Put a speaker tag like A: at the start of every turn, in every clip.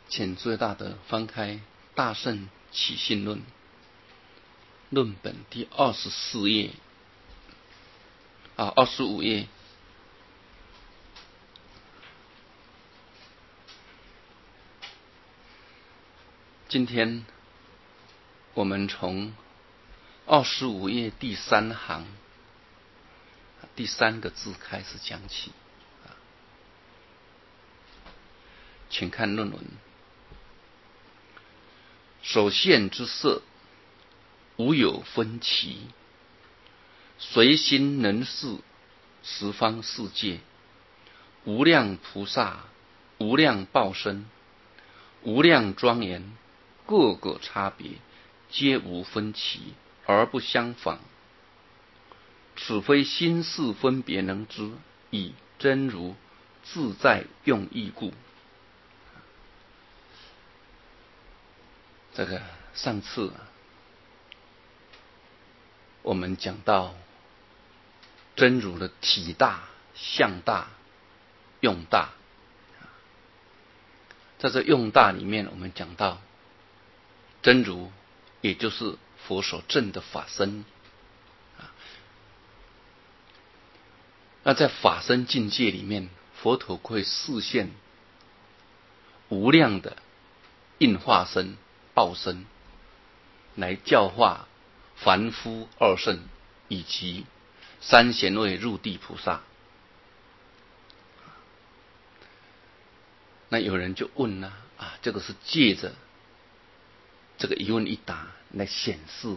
A: 请诸位大德翻开《大乘起信论》论本第24页25页。今天我们从25页第3行第3个字开始讲起。请看论文。首现之色，无有分歧，随心能视十方世界，无量菩萨，无量报身，无量庄严，各个差别，皆无分歧，而不相仿。此非心事分别能知，以真如自在用意故。这个上次我们讲到真如的体大、相大、用大，在这用大里面，我们讲到真如，也就是佛所证的法身。那在法身境界里面，佛陀会示现无量的应化身、报身，来教化凡夫二圣以及三贤位入地菩萨。那有人就问了这个是借着这个一问一答来显示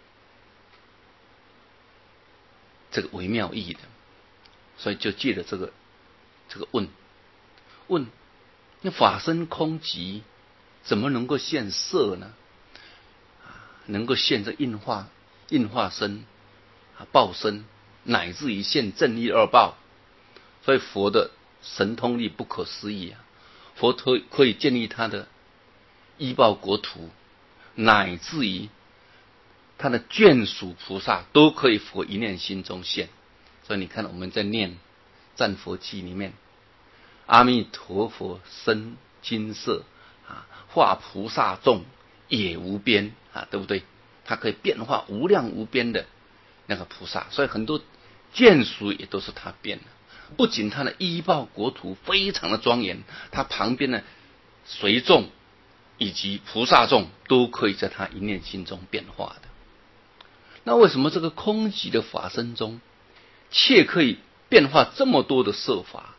A: 这个微妙义的，所以就借着这个问，那法身空寂怎么能够现色呢？能够现这应化身、报身，乃至于现正一二报。所以佛的神通力不可思议佛陀可以建立他的依报国土，乃至于他的眷属菩萨都可以佛一念心中现。所以你看我们在念赞佛记里面，阿弥陀佛身金色化菩萨众也无边对不对？它可以变化无量无边的那个菩萨，所以很多眷属也都是他变的。不仅他的依报国土非常的庄严，他旁边的随众以及菩萨众都可以在他一念心中变化的。那为什么这个空寂的法身中，却可以变化这么多的色法？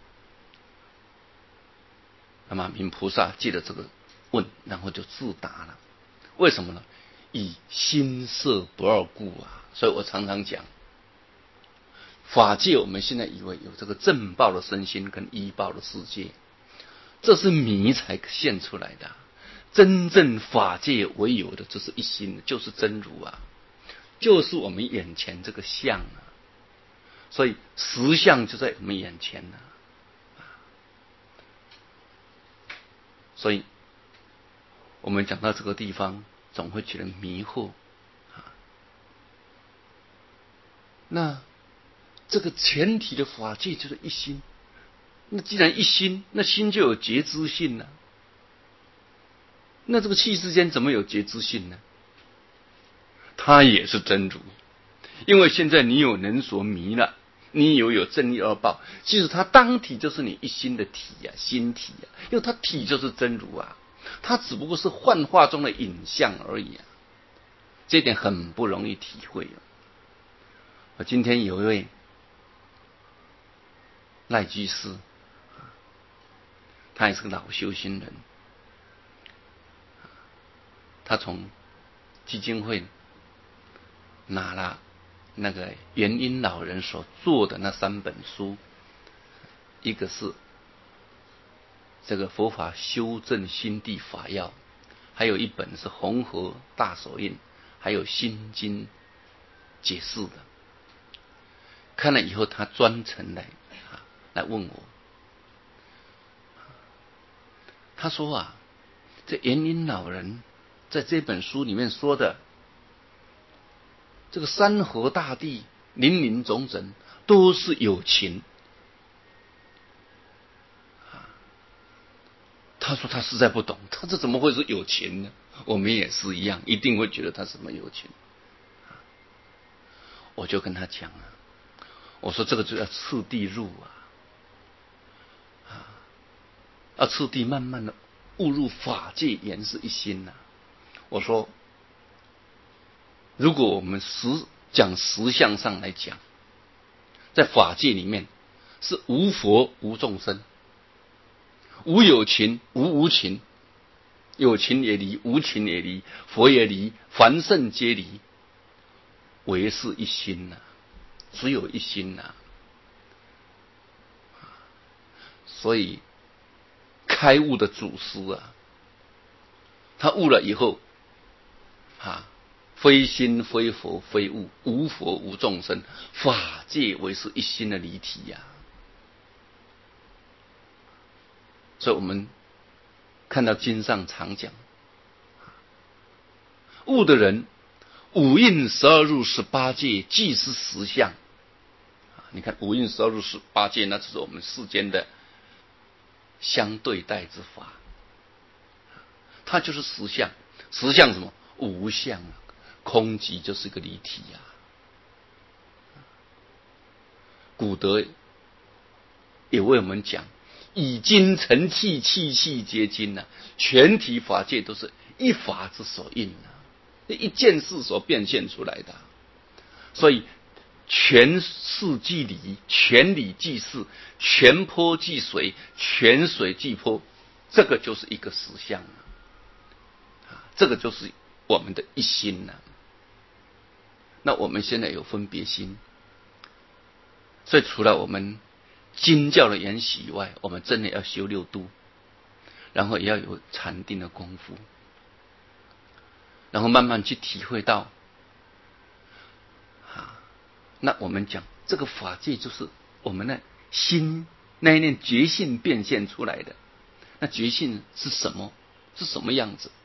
A: 那么明菩萨借着这个问，然后就自答了。为什么呢？以心色不二故所以我常常讲，法界我们现在以为有这个正报的身心跟依报的世界，这是迷才现出来的。真正法界唯有的就是一心，就是真如就是我们眼前这个相所以实相就在我们眼前所以我们讲到这个地方，总会觉得迷惑那这个前提的法界就是一心，那既然一心，那心就有觉知性那这个气世间怎么有觉知性呢？它也是真如，因为现在你有能所迷了，你有正一二报，其实它当体就是你一心的体心体因为它体就是真如它只不过是幻化中的影像而已这一点很不容易体会今天有一位赖居士，他也是个老修行人，他从基金会拿了那个元音老人所做的那3本书，一个是这个佛法修正心地法要，还有一本是弘河大手印，还有心经解释的。看了以后，他专程来问我，他说这元音老人在这本书里面说的这个山河大地林林总总都是有情， 他说他实在不懂，他这怎么会是有情呢？我们也是一样，一定会觉得他什么有情。我就跟他讲啊，我说这个就要次第入要次第慢慢的悟入法界原是一心呐。我说，如果我们讲实相上来讲，在法界里面是无佛无众生，无有情无无情，有情也离，无情也离，佛也离，凡圣皆离，唯是一心呐，只有一心呐。所以开悟的祖师啊，他悟了以后非心非佛非物，无佛无众生，法界唯是一心的离体呀。所以我们看到经上常讲，悟的人五蕴12入18界，即是实相。你看五蕴12入18界，那就是我们世间的相对待之法，它就是实相。实相什么？无相，空寂就是一个离体呀。古德也为我们讲，以精成气，气气皆精呐。全体法界都是一法之所应呐，一件事所变现出来的。所以全事即理，全理即事，全波即水，全水即波，这个就是一个实相这个就是我们的一心呐。那我们现在有分别心，所以除了我们经教的研习以外，我们真的要修六度，然后也要有禅定的功夫，然后慢慢去体会到那我们讲这个法界就是我们的心那一念觉性变现出来的。那觉性是什么？是什么样子？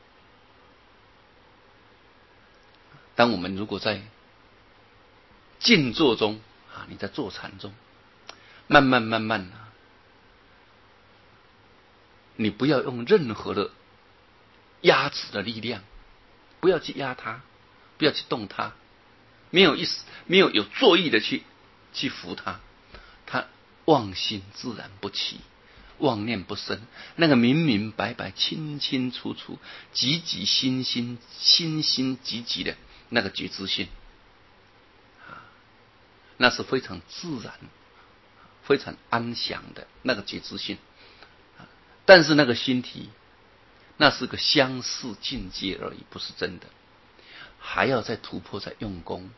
A: 当我们如果在静坐中你在坐禅中，慢慢你不要用任何的压制的力量，不要去压它，不要去动它，没有作意的去扶它，它妄心自然不起，妄念不生，那个明明白白清清楚楚极极心心极极的那个觉知性那是非常自然非常安详的那个觉知性。但是那个心体那是个相似境界而已，不是真的，还要再突破，再用功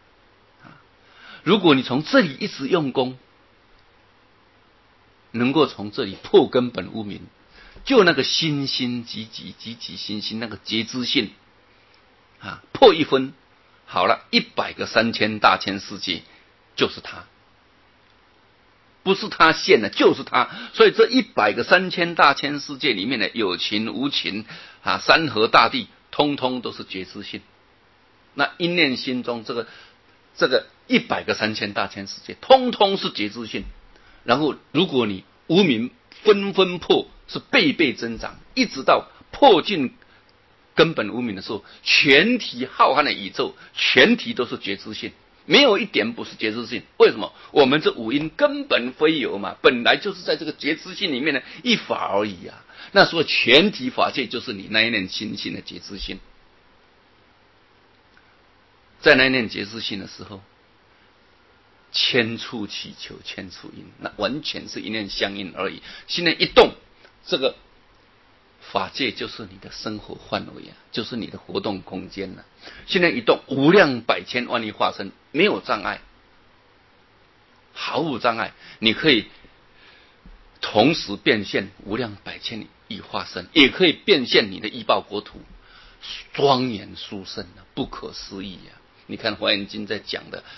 A: 如果你从这里一直用功，能够从这里破根本无明，就那个心心极极极极心心那个觉知性破一分，好了，100个3000大千世界就是它，不是它现的，就是它。所以这100个3000大千世界里面的有情无情山河大地，通通都是觉知性。那一念心中这个100个3000大千世界，通通是觉知性。然后如果你无明分分破，是倍倍增长，一直到破尽根本无明的时候，全体浩瀚的宇宙，全体都是觉知性，没有一点不是觉知性。为什么？我们这五阴根本非有嘛，本来就是在这个觉知性里面的一法而已啊。那所以全体法界就是你那一念心性的觉知性。在那一念觉知性的时候，千处祈求千处应，那完全是一念相应而已。心念一动，这个法界就是你的生活范围就是你的活动空间心念一动，无量百千万亿化身，没有障碍，毫无障碍，你可以同时变现无量百千亿化身，也可以变现你的依报国土，庄严殊胜不可思议你看《华严经》在讲的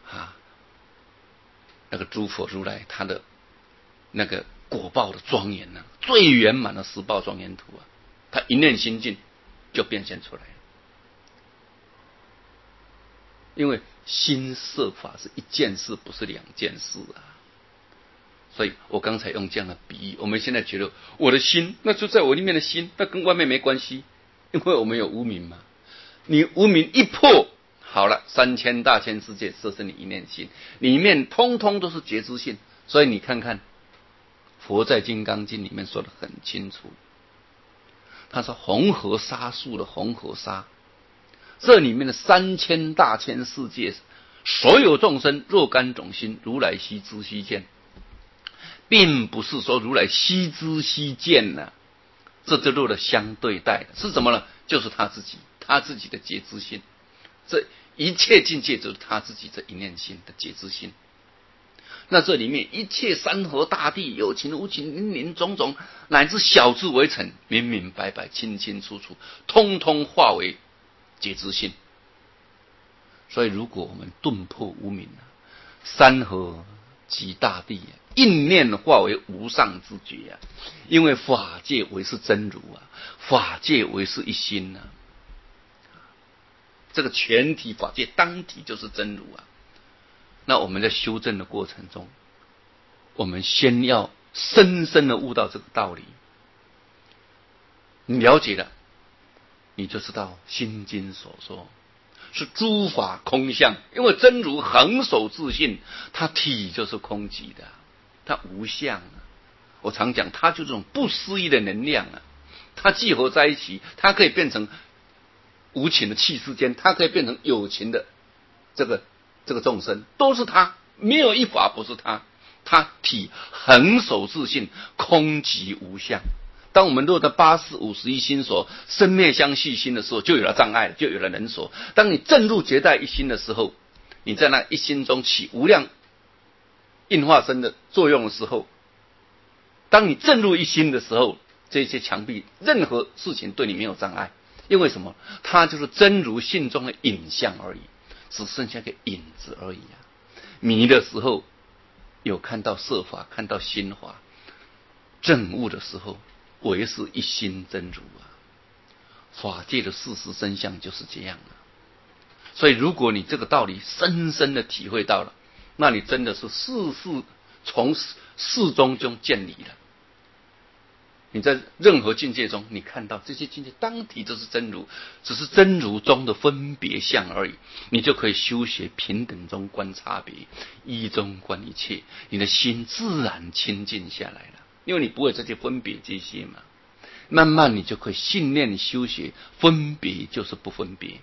A: 那个诸佛如来他的那个果报的庄严最圆满的十报庄严图他一念心境就变现出来了。因为心摄法是一件事，不是两件事所以我刚才用这样的比喻，我们现在觉得我的心，那就在我里面的心，那跟外面没关系，因为我们有无明嘛。你无明一破，好了，3000大千世界摄是你一念心，里面通通都是觉知性。所以你看看，佛在《金刚经》里面说得很清楚，他说恒河沙数的恒河沙，这里面的3000大千世界，所有众生若干种心，如来悉知悉见，并不是说如来悉知悉见呢，这就落了相对待的，是什么呢？就是他自己的觉知性，这一切境界就是他自己这一念心的觉知性。那这里面一切山河大地，有情无情，林林种种，乃至小至微尘，明明白白，清清楚楚，通通化为觉知性。所以如果我们顿破无明，山河及大地，一念化为无上之觉啊！因为法界为是真如啊，法界为是一心啊，这个全体法界当体就是真如啊。那我们在修正的过程中，我们先要深深的悟到这个道理。你了解了，你就知道心经所说是诸法空相，因为真如恒守自性，它体就是空寂的，它无相啊。我常讲，它就这种不思议的能量啊，它集合在一起，它可以变成无情的器世间，它可以变成有情的这个众生，都是它，没有一法不是它。它体恒守自性，空寂无相。当我们落到84、51心所生灭相续心的时候，就有了障碍，就有了人所。当你正入绝代一心的时候，你在那一心中起无量应化身的作用的时候，当你正入一心的时候，这些墙壁任何事情对你没有障碍，因为什么？它就是真如性中的影像而已，只剩下个影子而已啊。迷的时候有看到色法，看到心法，正悟的时候唯是一心真如啊。法界的事实真相就是这样啊。所以如果你这个道理深深的体会到了，那你真的是从事中见理了。你在任何境界中，你看到这些境界当体就是真如，只是真如中的分别相而已。你就可以修学平等中观差别，一中观一切，你的心自然清净下来了。因为你不会这些分别这些嘛，慢慢你就可以信念修学，分别就是不分别。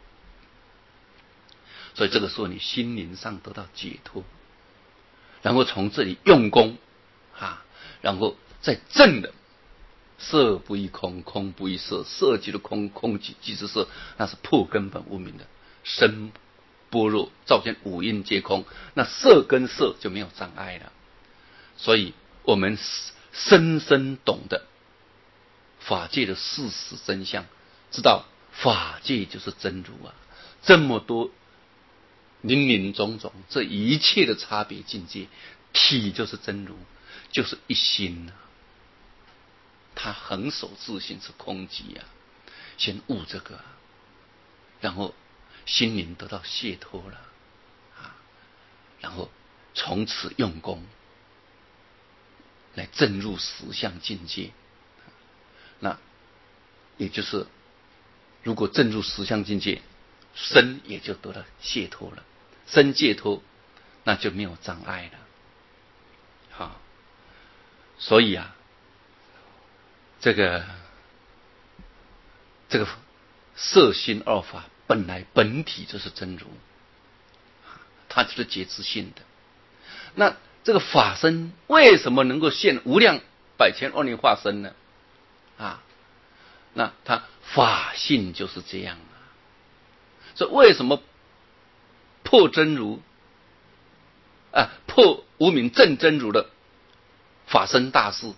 A: 所以这个时候你心灵上得到解脱，然后从这里用功然后再正的色不异空，空不异色，色即是空，空即是色，那是破根本无明的生般若照见五蕴皆空，那色跟色就没有障碍了。所以我们深深懂得法界的事实真相，知道法界就是真如啊。这么多林林种种，这一切的差别境界，体就是真如，就是一心啊。他恒守自性是空寂啊，先悟这个然后心灵得到解脱了然后从此用功来证入实相境界。那也就是如果证入实相境界，身也就得了解脱了，身解脱那就没有障碍了所以这个色心二法本来本体就是真如，它就是觉知性的。那这个法身为什么能够现无量百千万年化身呢？那它法性就是这样所以为什么破真如破无明证真如的法身大士，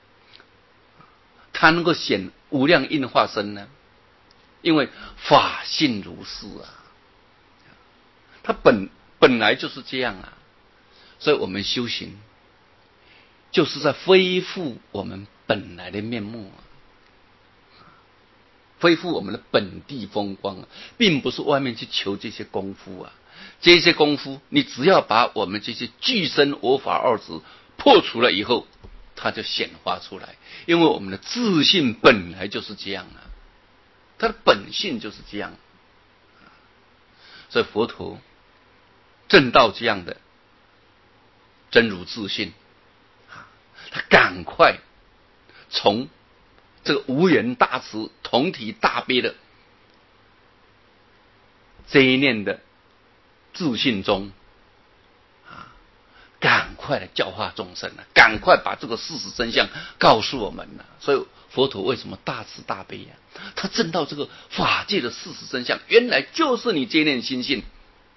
A: 它能够显无量应化身呢？因为法性如是它本来就是这样所以我们修行就是在恢复我们本来的面目恢复我们的本地风光并不是外面去求这些功夫这些功夫你只要把我们这些具身我法二执破除了以后，它就显化出来。因为我们的自信本来就是这样啊，它的本性就是这样。所以佛陀证到这样的真如自信，他赶快从这个无缘大慈、同体大悲的这一念的自信中，赶快的教化众生啊，赶快把这个事实真相告诉我们啊。所以佛陀为什么大慈大悲啊？他证到这个法界的事实真相，原来就是你这念心性，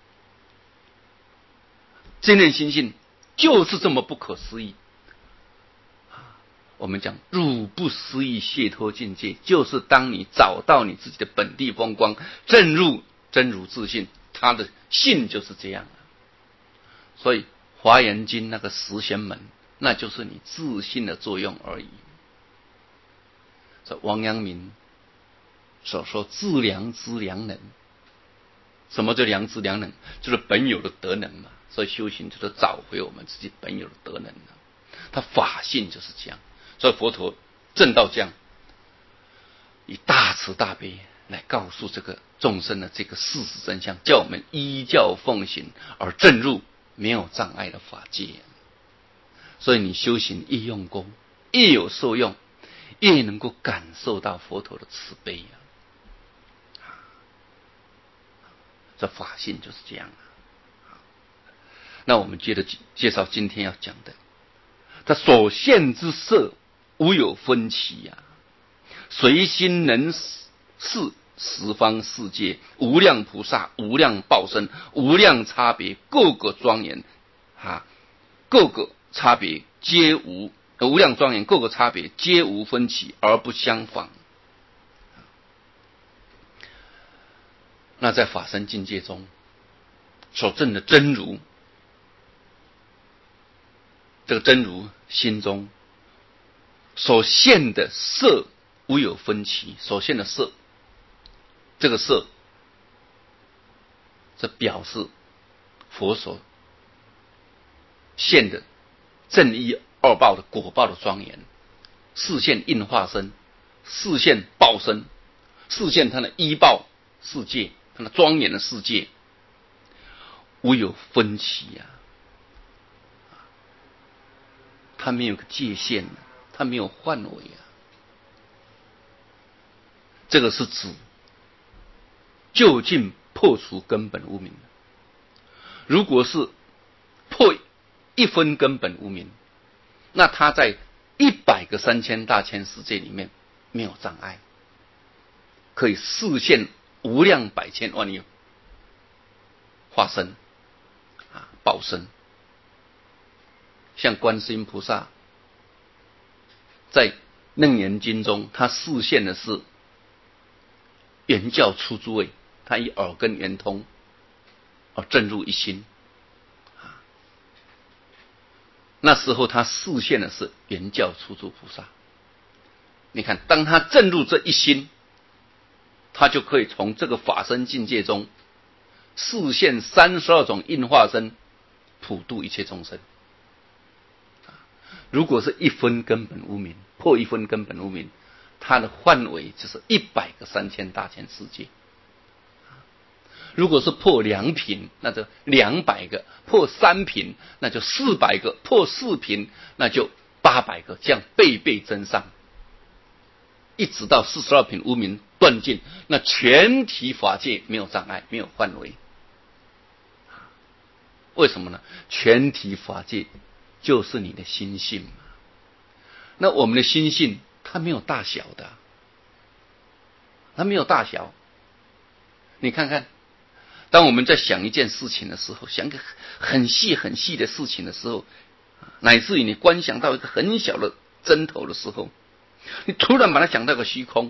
A: 这念心性就是这么不可思议。我们讲入不思议解脱境界，就是当你找到你自己的本地风光，证入真如自信，他的性就是这样。所以华严经那个十贤门，那就是你自信的作用而已。这王阳明所说自良知良能，什么叫良知良能？就是本有的德能嘛。所以修行就是找回我们自己本有的德能，他法性就是这样。所以佛陀证到这样，以大慈大悲来告诉这个众生的这个事实真相，叫我们依教奉行而证入没有障碍的法界。所以你修行越用功，越有受用，越能够感受到佛陀的慈悲啊。这法性就是这样。那我们接着介绍今天要讲的，他所现之色无有分歧呀，随心能视十方世界，无量菩萨、无量报身、无量差别，各个庄严各个差别皆无无量庄严，各个差别皆无分歧而不相仿。那在法身境界中所证的真如，这个真如心中所现的色无有分歧，所现的色，这个色，这表示佛所现的正一二报的果报的庄严，示现应化身，示现报身，示现它的依报世界，它的庄严的世界，无有分歧呀。它没有个界限，它没有范围啊。这个是指究竟破除根本无明。如果是破一分根本无明，那它在100个3000大千世界里面没有障碍，可以示现无量百千万亿化身报身。像观世音菩萨在楞严经中，他示现的是圆教出诸位，他以耳根圆通而证入一心。那时候他示现的是圆教出诸菩萨。你看，当他证入这一心，他就可以从这个法身境界中示现32种应化身，普度一切众生。如果是一分根本无明，破一分根本无明，它的范围就是100个3000大千世界。如果是破2品，那就200个；破3品，那就400个；破4品，那就800个，这样倍倍增上，一直到42品无明断尽，那全体法界没有障碍，没有范围。为什么呢？全体法界就是你的心性嘛。那我们的心性它没有大小的，它没有大小。你看看，当我们在想一件事情的时候，想一个很细很细的事情的时候，乃至于你观想到一个很小的针头的时候，你突然把它想到个虚空，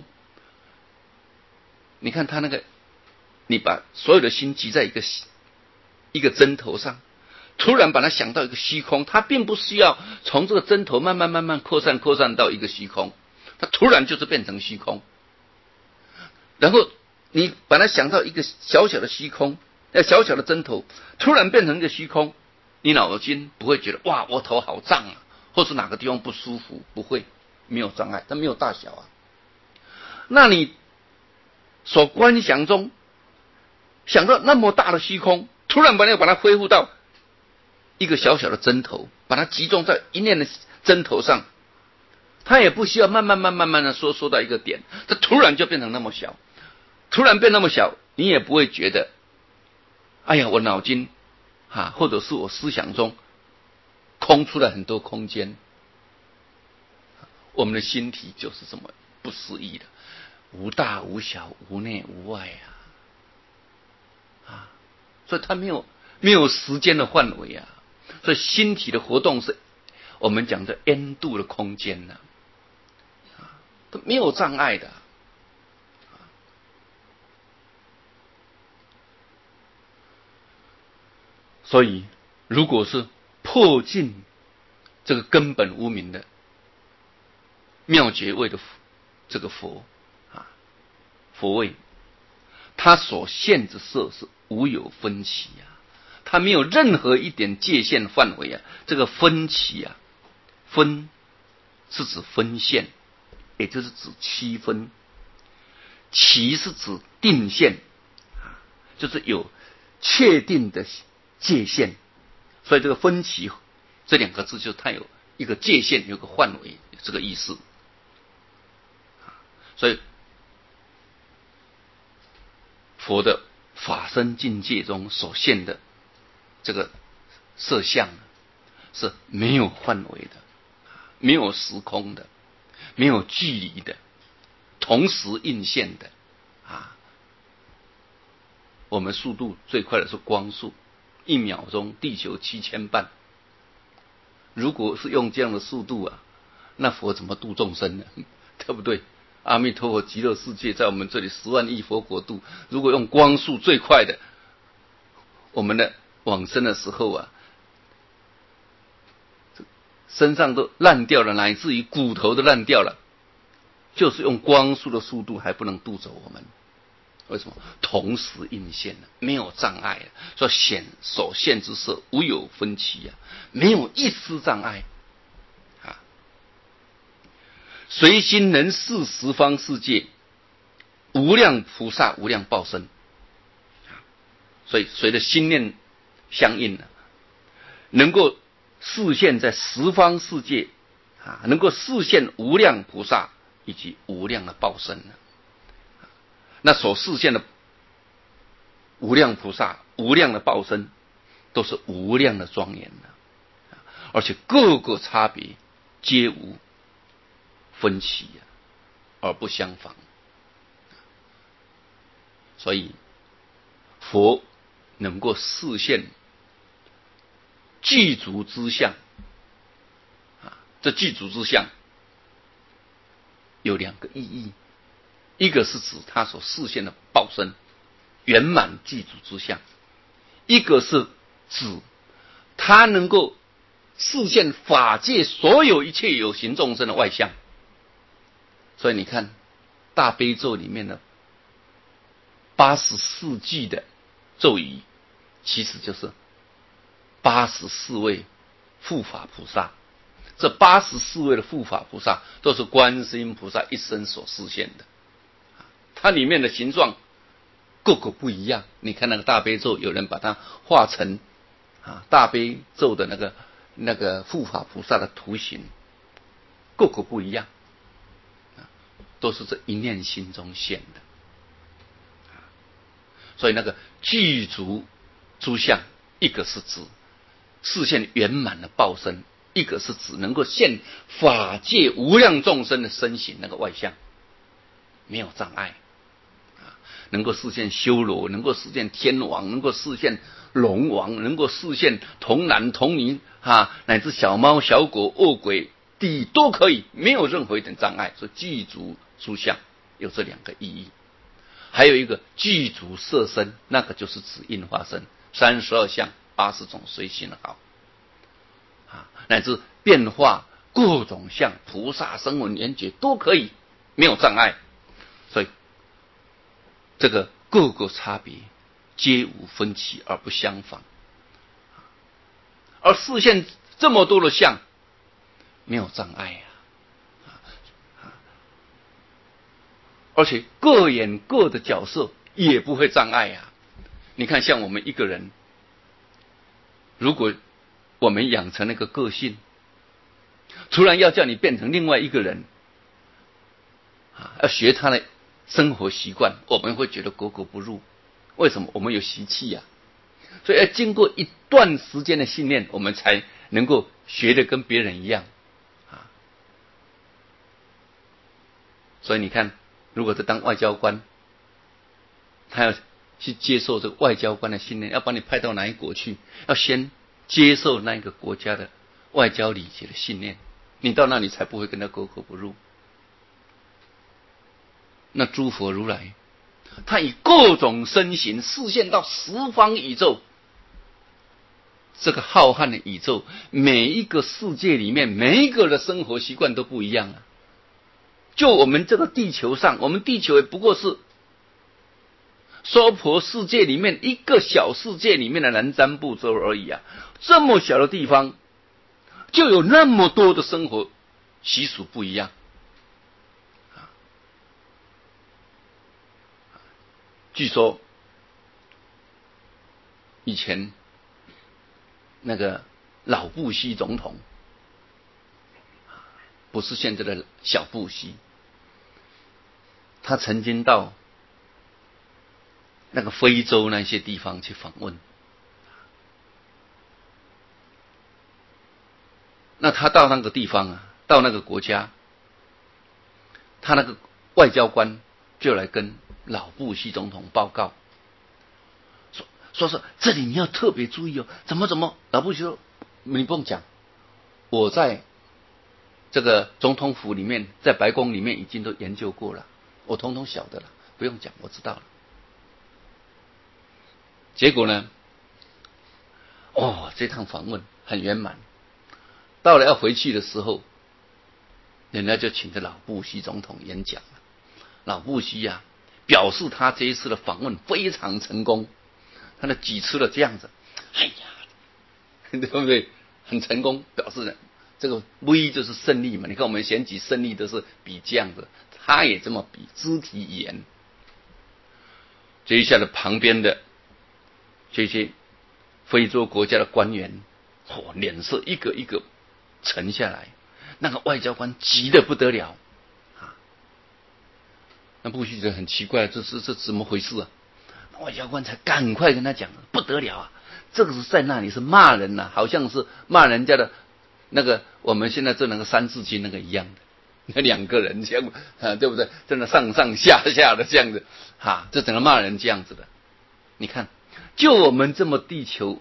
A: 你看它那个，你把所有的心集在一个针头上，突然把它想到一个虚空，它并不需要从这个针头慢慢扩散到一个虚空，它突然就是变成虚空。然后你把它想到一个小小的虚空，小小的针头突然变成一个虚空， 你脑筋不会觉得哇我头好胀啊，或是哪个地方不舒服，不会，没有障碍，它没有大小啊。那你所观想中想到那么大的虚空，突然把它恢复到一个小小的针头，把它集中在一念的针头上，它也不需要慢慢的缩到一个点，它突然就变成那么小，突然变那么小，你也不会觉得哎呀我脑筋或者是我思想中空出了很多空间。我们的心体就是这么不思议的，无大无小，无内无外所以它没有时间的范围啊。所以心体的活动是我们讲的 N 度的空间都没有障碍的。所以如果是破尽这个根本无明的妙觉位的这个佛位，他所现之色是无有分歧他没有任何一点界限范围这个分歧分是指分线，也就是指区分，歧是指定线就是有确定的界限。所以这个分歧这两个字就它有一个界限，有个范围，这个意思。所以佛的法身境界中所现的这个色相是没有范围的，没有时空的，没有距离的，同时映现的我们速度最快的是光速，1秒钟地球7000万。如果是用这样的速度那佛怎么度众生呢？对不对？阿弥陀佛极乐世界在我们这里10万亿佛国度，如果用光速最快的，我们的往生的时候身上都烂掉了，乃至于骨头都烂掉了，就是用光速的速度还不能渡走我们。为什么？同时映现没有障碍所所现之色无有分歧没有一丝障碍随心能视十方世界，无量菩萨无量报身。所以随着心念相应能够示现在十方世界能够示现无量菩萨以及无量的报身那所示现的无量菩萨无量的报身都是无量的庄严而且各个差别皆无分歧而不相仿。所以佛能够示现具足之相这具足之相有2个意义，一个是指他所示现的报身圆满具足之相，一个是指他能够示现法界所有一切有形众生的外相。所以你看大悲咒里面的84句的咒语，其实就是84位护法菩萨。这84位的护法菩萨都是观世音菩萨一生所示现的，它里面的形状个个不一样。你看那个大悲咒，有人把它画成大悲咒的那个护法菩萨的图形，个个不一样都是这一念心中现的。所以那个具足诸相，一个是指示现圆满的报身，一个是指能够现法界无量众生的身形，那个外相没有障碍能够示现修罗，能够示现天王，能够示现龙王，能够示现童男童女乃至小猫小狗恶鬼地狱都可以，没有任何一点障碍。所以具足诸相有这2个意义。还有一个具足色身，那个就是指应化身32相80种随行好乃至变化各种相，菩萨声闻缘觉都可以，没有障碍。所以这个各个差别皆无分歧而不相仿。 而视线这么多的相，没有障碍呀。而且各演各的角色也不会障碍呀。你看，像我们一个人，如果我们养成那个个性，突然要叫你变成另外一个人，要学他的生活习惯，我们会觉得格格不入。为什么？我们有习气呀。所以要经过一段时间的训练，我们才能够学得跟别人一样。所以你看，如果是当外交官，他要去接受这个外交官的训练，要把你派到哪一国去，要先接受那一个国家的外交礼节的训练，你到那里才不会跟他格格不入。那诸佛如来，他以各种身形视现到十方宇宙，这个浩瀚的宇宙，每一个世界里面，每一个的生活习惯都不一样啊。就我们这个地球上，我们地球也不过是娑婆世界里面一个小世界里面的南瞻部洲而已啊！这么小的地方，就有那么多的生活习俗不一样。据说以前那个老布希总统，不是现在的小布希，他曾经到那个非洲那些地方去访问。那他到那个地方啊，到那个国家，他那个外交官就来跟老布希总统报告，说这里你要特别注意哦，怎么？老布希说你不用讲，我在这个总统府里面，在白宫里面已经都研究过了，我统统晓得了，不用讲，我知道了。结果呢，这趟访问很圆满。到了要回去的时候，人家就请着老布希总统演讲了。老布希啊，表示他这一次的访问非常成功，他的举出了这样子，对不对？很成功，表示这个 V 就是胜利嘛。你看我们选举胜利都是比这样子，他也这么比，肢体语言。接下来旁边的这些非洲国家的官员，脸色一个一个沉下来，那个外交官急得不得了啊！那布希觉得很奇怪，这怎么回事啊？外交官才赶快跟他讲，不得了啊！这个是在那里是骂人呐，好像是骂人家的那个我们现在这那个三字经那个一样的，那两个人这样对不对？真的上上下下的这样子这整个骂人这样子的。你看，就我们这么地球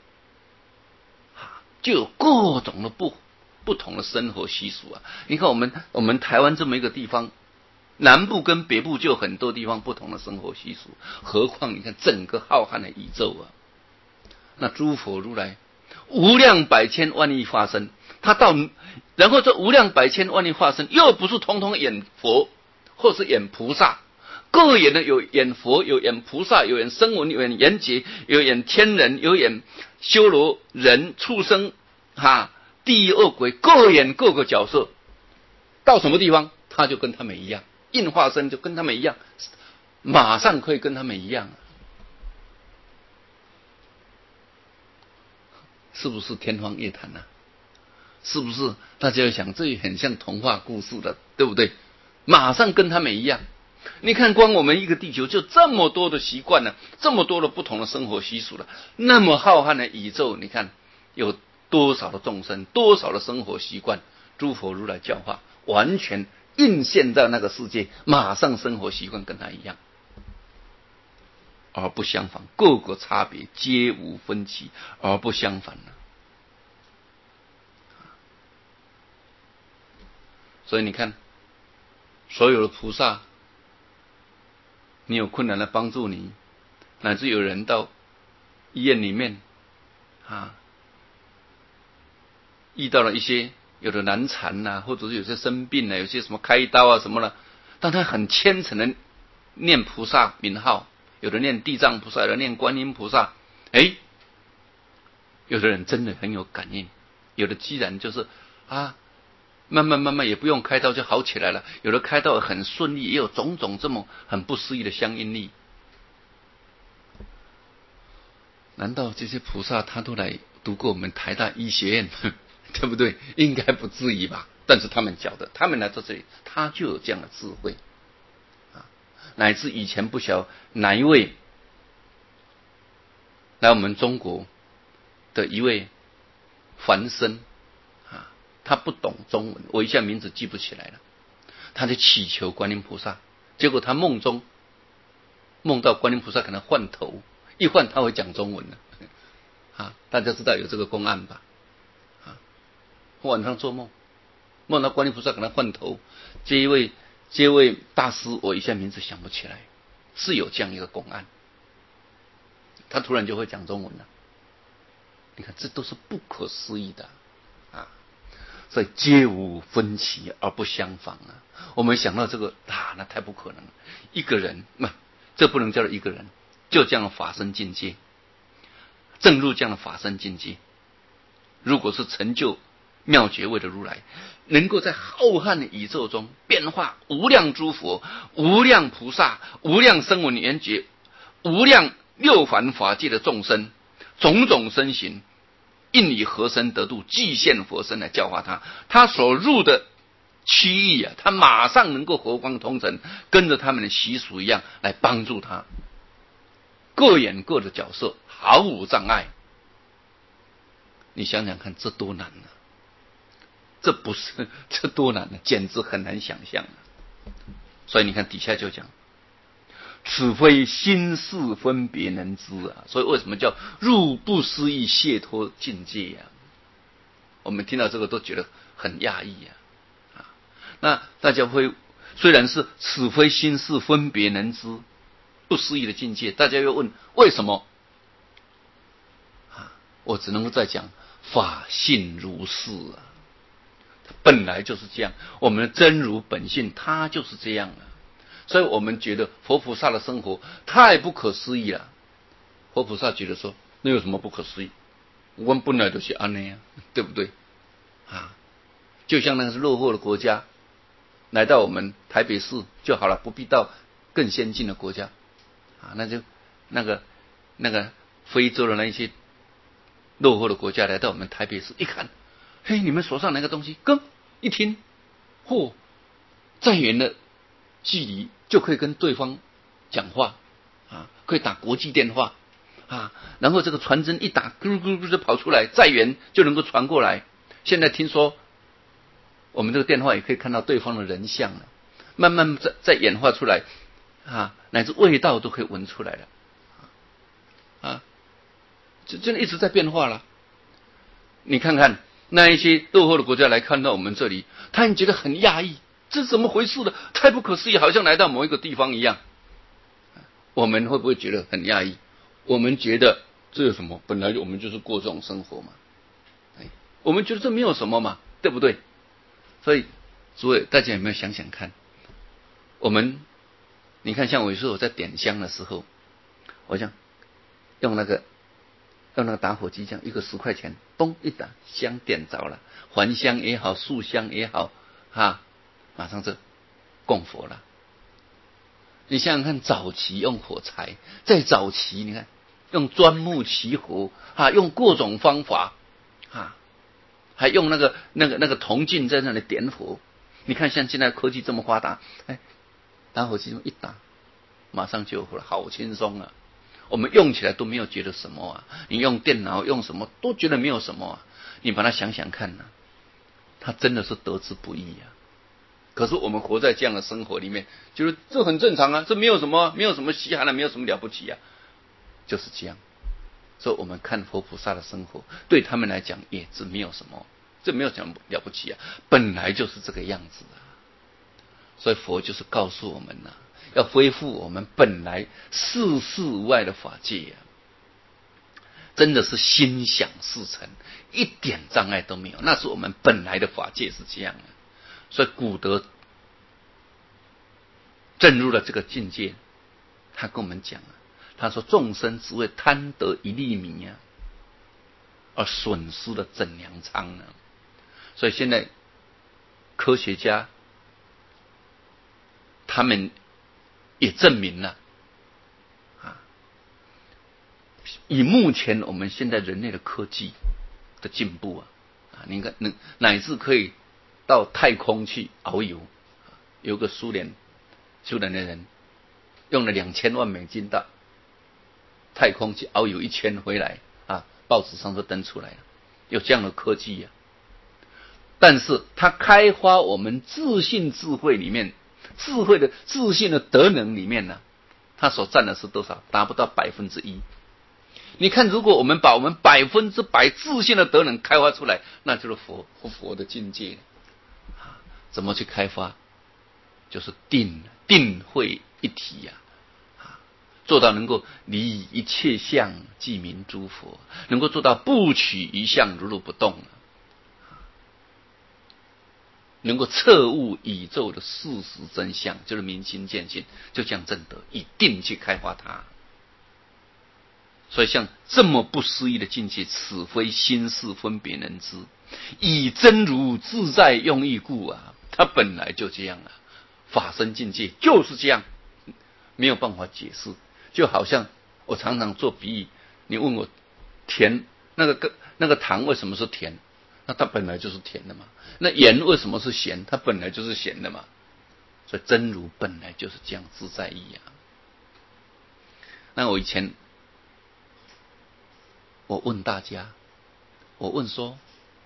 A: 就有各种的不同的生活习俗啊！你看我们台湾这么一个地方，南部跟北部就有很多地方不同的生活习俗，何况你看整个浩瀚的宇宙啊！那诸佛如来无量百千万亿化身，然后这无量百千万亿化身又不是统统演佛或是演菩萨，各演的有演佛，有演菩萨，有演声闻，有演缘觉，有演天人，有演修罗人、畜生地狱恶鬼，各演各个角色。到什么地方他就跟他们一样，应化身就跟他们一样，马上可以跟他们一样，是不是天方夜谭啊？是不是大家要想，这也很像童话故事的，对不对？马上跟他们一样。你看光我们一个地球就这么多的习惯了，这么多的不同的生活习俗了，那么浩瀚的宇宙，你看有多少的众生，多少的生活习惯，诸佛如来教化完全应现在那个世界，马上生活习惯跟他一样，而不相反，各个差别皆无分歧，而不相反了。所以你看，所有的菩萨，你有困难来帮助你，乃至有人到医院里面遇到了一些有的难缠或者是有些生病有些什么开刀什么的，但他很虔诚的念菩萨名号，有的念地藏菩萨，有的念观音菩萨， 有的人真的很有感应，有的既然就是慢慢也不用开刀就好起来了，有的开刀很顺利，也有种种这么很不思议的相应力。难道这些菩萨他都来读过我们台大医学院，对不对？应该不至于吧？但是他们讲的，他们来到这里，他就有这样的智慧乃至以前不晓哪一位来我们中国的一位梵僧他不懂中文，我一下名字记不起来了。他就祈求观音菩萨，结果他梦中梦到观音菩萨可能换头，一换他会讲中文了大家知道有这个公案吧？我晚上做梦，梦到观音菩萨可能换头，这一位大师，我一下名字想不起来，是有这样一个公案，他突然就会讲中文了。你看，这都是不可思议的所以皆无分歧而不相仿我们想到这个那太不可能了。一个人这不能叫做一个人，就这样的法身境界，正入这样的法身境界，如果是成就妙觉位的如来，能够在浩瀚的宇宙中变化无量诸佛、无量菩萨、无量声闻缘觉、无量六凡法界的众生，种种身形，应以何身得度，即现佛身来教化他。他所入的区域他马上能够佛光通尘，跟着他们的习俗一样来帮助他，各演各的角色，毫无障碍。你想想看，这多难这多难简直很难想象所以你看底下就讲，此非心事分别能知所以为什么叫入不思议解脱境界我们听到这个都觉得很讶异那大家会虽然是此非心事分别能知不思议的境界，大家又问为什么我只能够再讲法性如是本来就是这样，我们的真如本性它就是这样所以我们觉得佛菩萨的生活太不可思议了。佛菩萨觉得说，那有什么不可思议？我们本来就是这样对不对就像那个是落后的国家来到我们台北市就好了，不必到更先进的国家那就那个非洲的那些落后的国家来到我们台北市一看，嘿，你们手上那个东西，更一听，再远的距离就可以跟对方讲话可以打国际电话然后这个传真一打，咕咕咕就跑出来，再远就能够传过来。现在听说我们这个电话也可以看到对方的人像了，慢慢再演化出来乃至味道都可以闻出来了就真的一直在变化了。你看看那一些落后的国家来看到我们这里，他们觉得很讶异，这是怎么回事呢？太不可思议，好像来到某一个地方一样。我们会不会觉得很讶异？我们觉得这有什么？本来我们就是过这种生活嘛，我们觉得这没有什么嘛，对不对？所以诸位大家有没有想想看，你看像有时候我在点香的时候，我想用那个打火机这样，一个10块钱，咚一打，香点着了，还香也好，素香也好马上就供佛了。你想想看，早期用火柴，在早期你看用钻木起火用各种方法还用那个铜镜在那里点火。你看像现在科技这么发达，打火机这么一打，马上就有火了，好轻松我们用起来都没有觉得什么你用电脑用什么都觉得没有什么你把它想想看它真的是得之不易可是我们活在这样的生活里面，觉得这很正常这没有什么稀罕没有什么了不起就是这样。所以我们看佛菩萨的生活，对他们来讲也是没有什么，这没有什么了不起本来就是这个样子所以佛就是告诉我们要恢复我们本来世事外的法界真的是心想事成，一点障碍都没有，那是我们本来的法界是这样所以古德正入了这个境界，他跟我们讲他说众生只为贪得一粒米而损失了整粮仓呢？所以现在科学家他们也证明了啊，以目前我们现在人类的科技的进步你看乃至可以到太空去遨游。有个苏联的人用了$2000万到太空去遨游1圈回来报纸上都登出来了，有这样的科技但是他开发我们自信智慧里面，自信的德能里面呢，他所占的是多少？达不到1%。你看，如果我们把我们100%自信的德能开发出来，那就是佛的境界怎么去开发？就是定慧一体做到能够离一切相，即名诸佛，能够做到不取一相，如如不动能够彻悟宇宙的事实真相，就是明心见性，就这样证得，以定去开发它。所以像这么不思议的境界，此非心事分别能知，以真如自在用意故它本来就这样法身境界就是这样，没有办法解释。就好像我常常做比喻，你问我甜那个糖为什么是甜？那它本来就是甜的嘛。那盐为什么是咸？它本来就是咸的嘛。所以真如本来就是这样自在意那我以前我问大家，我问说，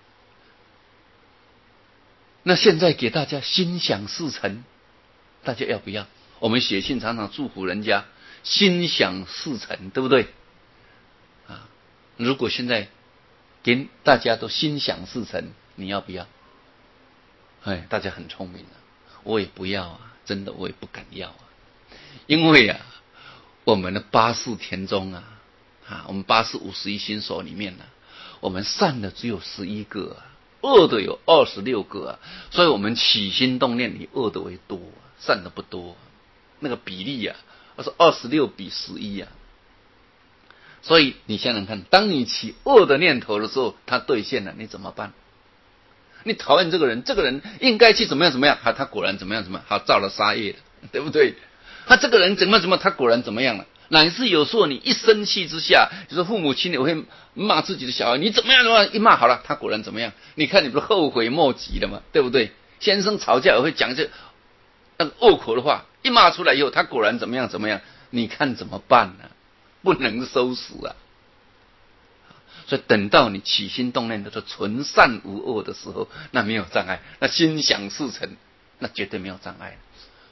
A: 那现在给大家心想事成，大家要不要？我们写信常常祝福人家心想事成，对不对如果现在给大家都心想事成，你要不要？大家很聪明我也不要真的我也不敢要因为我们的八识田中我们八识51心所里面我们善的只有11个恶的有26个所以我们起心动念以恶的为多善的不多那个比例是26比11所以你想想看，当你起恶的念头的时候，它兑现了，你怎么办？你讨厌这个人，这个人应该去怎么样，他果然怎么样，好造了杀业了，对不对？他这个人怎么，他果然怎么样了？乃至有时候你一生气之下，就是父母亲也会骂自己的小孩，你怎么样，一骂好了，他果然怎么样？你看你不是后悔莫及了吗？对不对？先生吵架也会讲这那个恶口的话，一骂出来以后，他果然怎么样？你看怎么办呢？不能收拾所以等到你起心动念的时候，纯善无恶的时候，那没有障碍，那心想事成，那绝对没有障碍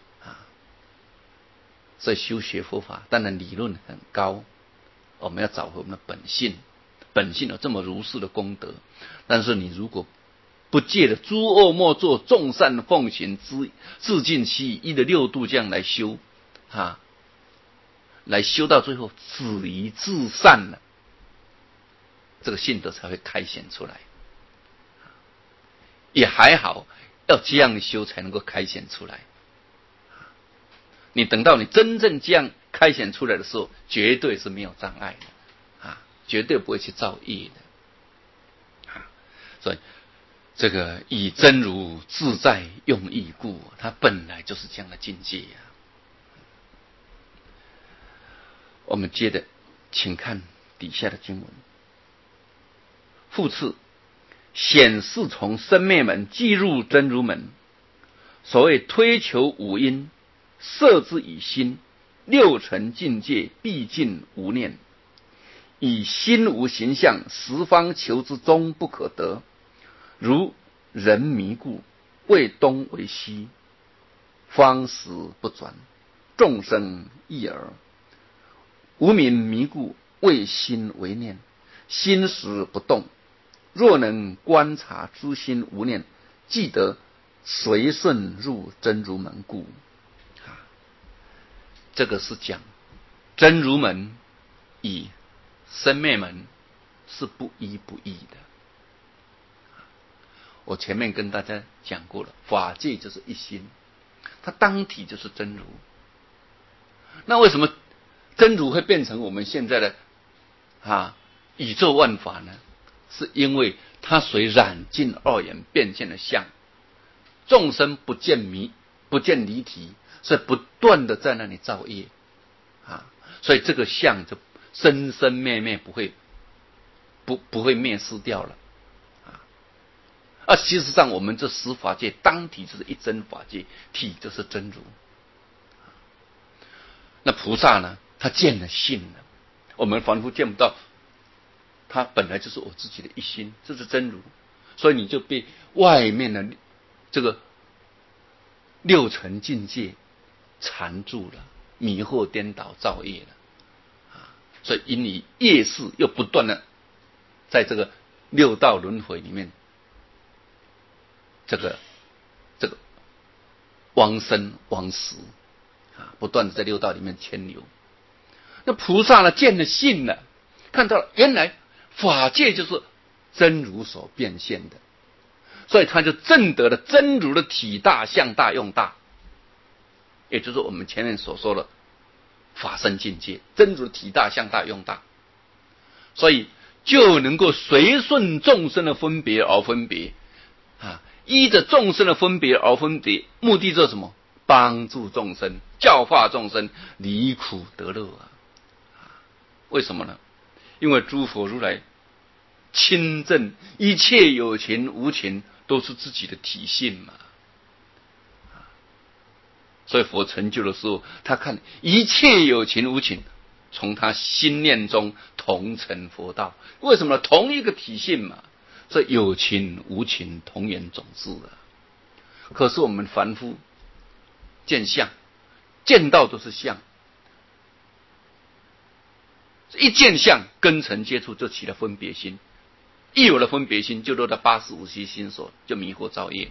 A: 所以修学佛法当然理论很高，我们要找回我们的本性有这么如是的功德，但是你如果不借着诸恶莫作，众善奉行，自尽其意的6度这样来修来修到最后止于至善了，这个性德才会开显出来。也还好，要这样修才能够开显出来。你等到你真正这样开显出来的时候，绝对是没有障碍的绝对不会去造业的所以这个以真如自在用意故，它本来就是这样的境界我们接着请看底下的经文。复次，显示从生灭门即入真如门。所谓推求五因，摄之以心，6层境界毕竟无念。以心无形象，十方求之中不可得。如人迷故，为东为西，方始不转，众生异耳。无明迷故，为心为念，心识不动。若能观察诸心无念，即得随顺入真如门故这个是讲真如门与生灭门是不一不异的。我前面跟大家讲过了，法界就是一心，它当体就是真如。那为什么真如会变成我们现在的宇宙万法呢？ 是因为它随染尽二元变现的相，众生不见迷，不见离体，所以不断的在那里造业啊，所以这个相就生生灭灭不会灭失掉了啊。事实上，我们这十法界当体就是一真法界，体就是真如。那菩萨呢，他见了性了，我们凡夫见不到，他本来就是我自己的一心，这是真如，所以你就被外面的这个六尘境界缠住了，迷惑颠倒造业了啊，所以因你业识又不断的在这个六道轮回里面，这个枉生枉死啊，不断的在六道里面牵流。那菩萨呢，见了性了，看到了原来法界就是真如所变现的，所以他就证得了真如的体大、相大、用大，也就是我们前面所说的法身境界，真如的体大、相大、用大，所以就能够随顺众生的分别而分别啊，依着众生的分别而分别，目的就是什么？帮助众生，教化众生，离苦得乐啊！为什么呢？因为诸佛如来亲证一切有情无情都是自己的体性嘛，所以佛成就的时候，他看一切有情无情，从他心念中同成佛道。为什么？同一个体性嘛，所以有情无情同源种智啊。可是我们凡夫见相，见到都是相，一见相根尘接触就起了分别心，一有了分别心就落到85习心所，就迷惑造业。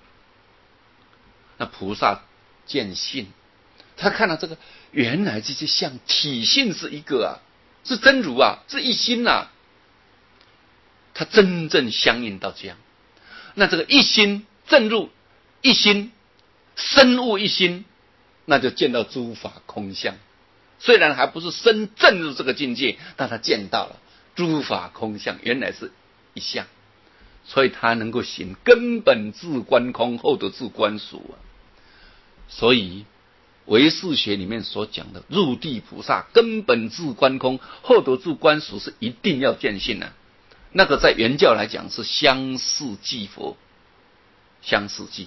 A: 那菩萨见性，他看到这个原来这些相体性是一个啊，是真如啊，是一心啊，他真正相应到这样。那这个一心正入一心，深悟一心，那就见到诸法空相。虽然还不是深正入这个境界，但他见到了诸法空相原来是一相，所以他能够行根本自观空，后得自观属啊。所以唯识学里面所讲的入地菩萨根本自观空，后得自观属，是一定要见性啊。那个在原教来讲是相似即佛，相似即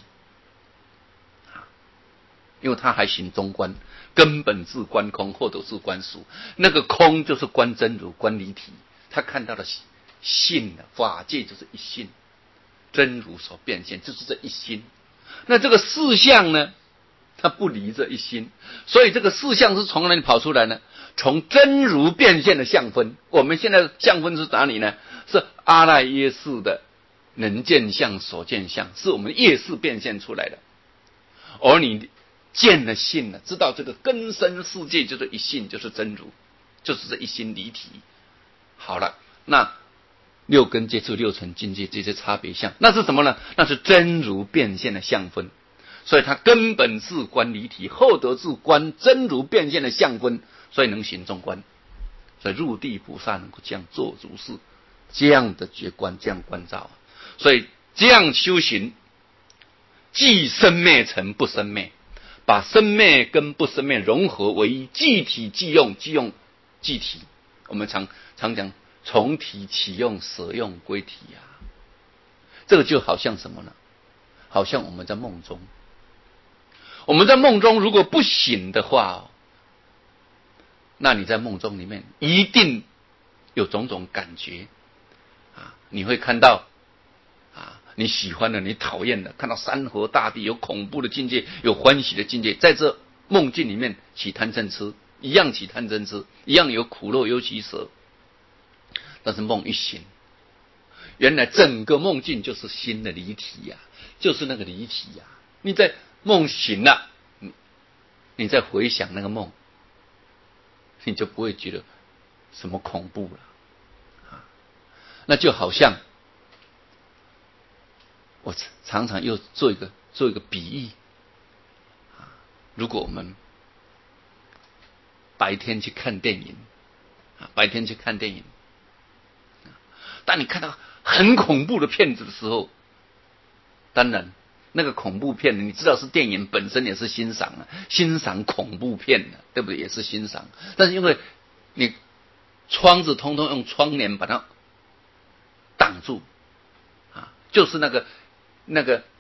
A: 因为他还行中观，根本自观空，后得自观属。那个空就是观真如，观离体。他看到的性的法界就是一性，真如所变现就是这一心。那这个四相呢，它不离这一心，所以这个四相是从哪里跑出来呢？从真如变现的相分。我们现在的相分是哪里呢？是阿赖耶识的能见相、所见相，是我们业识变现出来的。而你见了性了，知道这个根生世界就是一性，就是真如，就是这一心离体。好了，那六根接触六尘境界这些差别相，那是什么呢？那是真如变现的相分。所以它根本自观离体，后得自观真如变现的相分，所以能行中观。所以入地菩萨能够这样做如是，这样的觉观，这样观照，所以这样修行，既生灭成不生灭，把生灭跟不生灭融合为一，即体即用，即用即体。我们常讲从体起用，舍用归体啊。这个就好像什么呢？好像我们在梦中，我们在梦中如果不醒的话，那你在梦中里面一定有种种感觉啊，你会看到啊，你喜欢的，你讨厌的，看到山河大地，有恐怖的境界，有欢喜的境界，在这梦境里面起贪嗔痴，一样起贪嗔痴，一样有苦乐有喜舍。但是梦一醒，原来整个梦境就是心的离体呀，就是那个离体呀。你在梦醒了，你再回想那个梦，你就不会觉得什么恐怖了。那就好像我常常又做一个比喻，如果我们白天去看电影，白天去看电影， 当你看到很恐怖的片子的时候，当然那个恐怖片，你知道是电影本身也是欣赏了，欣赏恐怖片的，对不对？也是欣赏。但是因为你窗子通通用窗帘把它挡住啊，就是那个